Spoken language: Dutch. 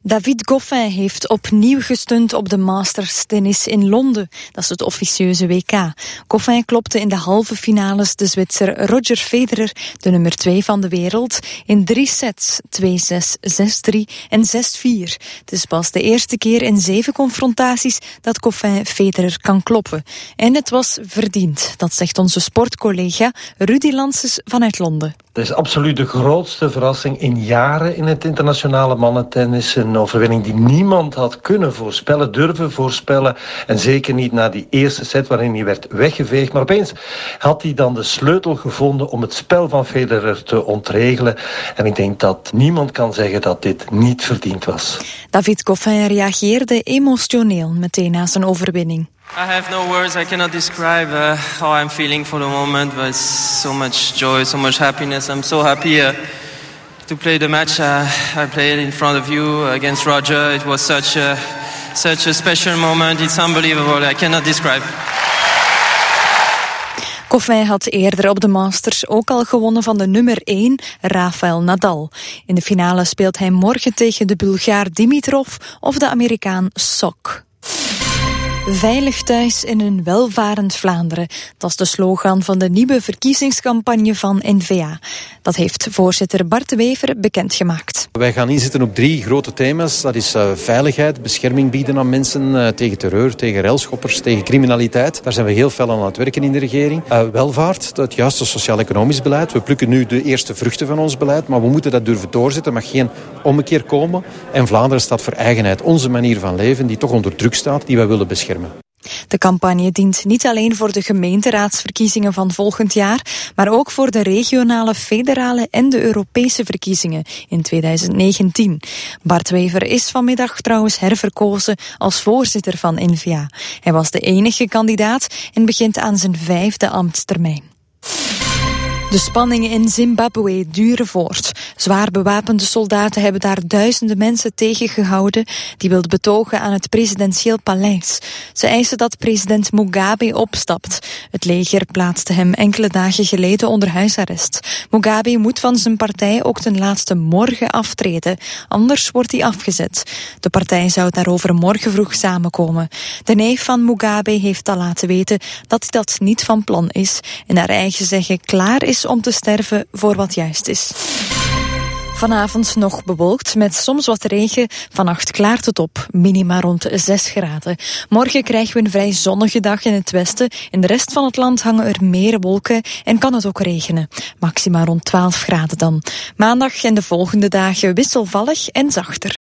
David Goffin heeft opnieuw gestunt op de Masters tennis in Londen. Dat is het officieuze WK. Goffin klopte in de halve finales de Zwitser Roger Federer, de nummer 2 van de wereld, in 3 sets, 2-6, 6-3 en 6-4. Het is pas de eerste keer in 7 confrontaties dat Goffin Federer kan kloppen. En het was verdiend, dat zegt onze sportcollega Rudy Lances vanuit Londen. Het is absoluut de grootste verrassing in jaren in het internationale mannentennis. Een overwinning die niemand had kunnen voorspellen, durven voorspellen. En zeker niet na die eerste set waarin hij werd weggeveegd. Maar opeens had hij dan de sleutel gevonden om het spel van Federer te ontregelen. En ik denk dat niemand kan zeggen dat dit niet verdiend was. David Goffin reageerde emotioneel meteen na zijn overwinning. I have no words. I cannot describe how I'm feeling for the moment, but it's so much joy, so much happiness. I'm so happy to play the match. I played in front of you against Roger. It was such a special moment. It's unbelievable. I cannot describe. Goffin had eerder op de Masters ook al gewonnen van de nummer 1, Rafael Nadal. In de finale speelt hij morgen tegen de Bulgaar Dimitrov of de Amerikaan Sok. Veilig thuis in een welvarend Vlaanderen. Dat is de slogan van de nieuwe verkiezingscampagne van N-VA. Dat heeft voorzitter Bart de Wever bekendgemaakt. Wij gaan inzetten op 3 grote thema's. Dat is veiligheid, bescherming bieden aan mensen tegen terreur, tegen railschoppers, tegen criminaliteit. Daar zijn we heel fel aan het werken in de regering. Welvaart, het juiste sociaal-economisch beleid. We plukken nu de eerste vruchten van ons beleid, maar we moeten dat durven doorzetten. Er mag geen ommekeer komen. En Vlaanderen staat voor eigenheid, onze manier van leven, die toch onder druk staat, die wij willen beschermen. De campagne dient niet alleen voor de gemeenteraadsverkiezingen van volgend jaar, maar ook voor de regionale, federale en de Europese verkiezingen in 2019. Bart Wever is vanmiddag trouwens herverkozen als voorzitter van N-VA. Hij was de enige kandidaat en begint aan zijn 5e ambtstermijn. De spanningen in Zimbabwe duren voort. Zwaar bewapende soldaten hebben daar duizenden mensen tegengehouden die wilden betogen aan het presidentieel paleis. Ze eisen dat president Mugabe opstapt. Het leger plaatste hem enkele dagen geleden onder huisarrest. Mugabe moet van zijn partij ook ten laatste morgen aftreden, anders wordt hij afgezet. De partij zou daarover morgen vroeg samenkomen. De neef van Mugabe heeft al laten weten dat hij dat niet van plan is en naar eigen zeggen klaar is om te sterven voor wat juist is. Vanavond nog bewolkt met soms wat regen. Vannacht klaart het op, minima rond 6 graden. Morgen krijgen we een vrij zonnige dag in het westen. In de rest van het land hangen er meer wolken en kan het ook regenen. Maxima rond 12 graden dan. Maandag en de volgende dagen wisselvallig en zachter.